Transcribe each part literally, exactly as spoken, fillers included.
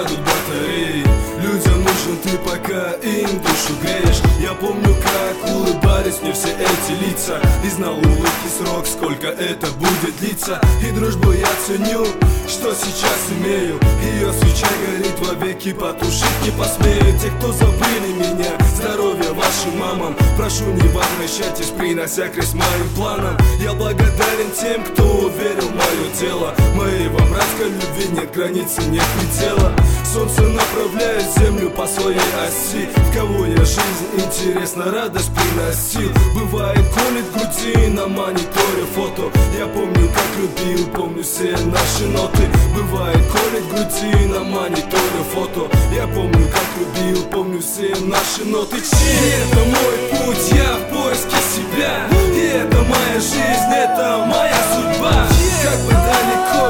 сядут батареи. Людям нужен ты, пока им душу греешь. Я помню, как улыбались мне все эти лица, и знал улыбки срок, сколько это будет длиться. И дружбу я ценю, что сейчас имею. Ее свеча горит вовеки, потушить не посмею. Те, кто забыли меня, здоровья вашим мамам, прошу, не возвращайтесь, принося крест моим планам. Я благодарен тем, кто уверил в мое дело. Моей во братской любви нет границы, нет предела. Солнце направляет землю по своей оси. В кого я жизнь, интересно, радость приносил. Бывает, колет груди на мониторе фото. Я помню, как любил, помню все наши ноты. Бывает, колет груди на мониторе фото. Я помню, как любил, помню все наши ноты. И это мой путь, я в поиске себя. И это моя жизнь, это моя судьба. Как бы далеко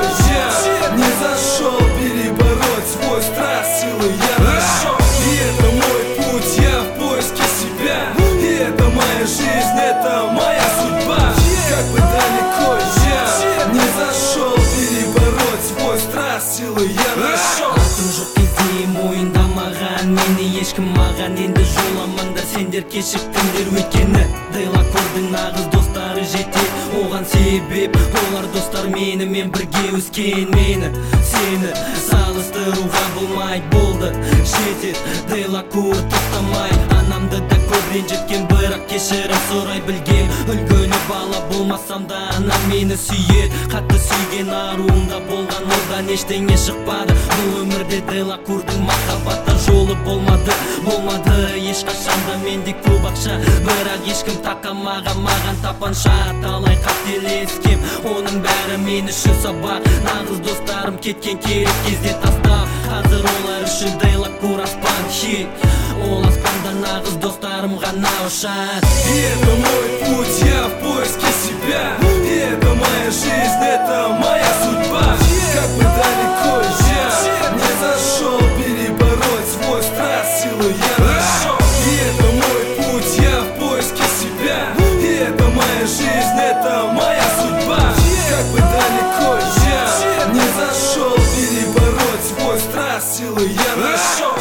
я не зашел, перебороть свой страх силы я нашел. И это мой путь, я в поиске себя. И это моя жизнь, это моя судьба. Как бы далеко я не зашел, перебороть свой страх силы я нашел. Алтын жоқ кезде мойындамаған мені ешкім, маған енді жоламаңдар сендер кешіктіңдер. Өйткені Дейлакордың нағыз достары жетеді, оған себеп олар достар менімен бірге өскен. Мені сені салыстыруға болмайды, болды жетеді Дейлакор тоқтамай. Анамды да көп ренжіткен, бірақ кешірім сұрай білген. Үлгілі бала болмасам да анам мені сүйеді. Қатты сүйген аруымда болған, одан ештеңе шықпады. Бұл өмірде Дейлакордың махаббаттар жолы болмады, болмады ешқашанда. Менде көп ақша, бірақ ешкім тақамаған маған тапанша. Талай қателескем, оның бәрі мен үшін сабақ. Нағыз достарым кеткен керек кезде тастап, қазір олар үшін Дейлакор аспан хит. Ол аспанда нағыз достарым ғана ұшады. И это мой путь, я в поиске себя. И это моя жизнь, это моя судьба. Как бы далеко я не зашел, перебороть свой страх силы я нашел. И это мой путь, я в поиске себя. И это моя жизнь, это моя судьба. Как бы далеко я не зашел, перебороть свой страх силы я нашел.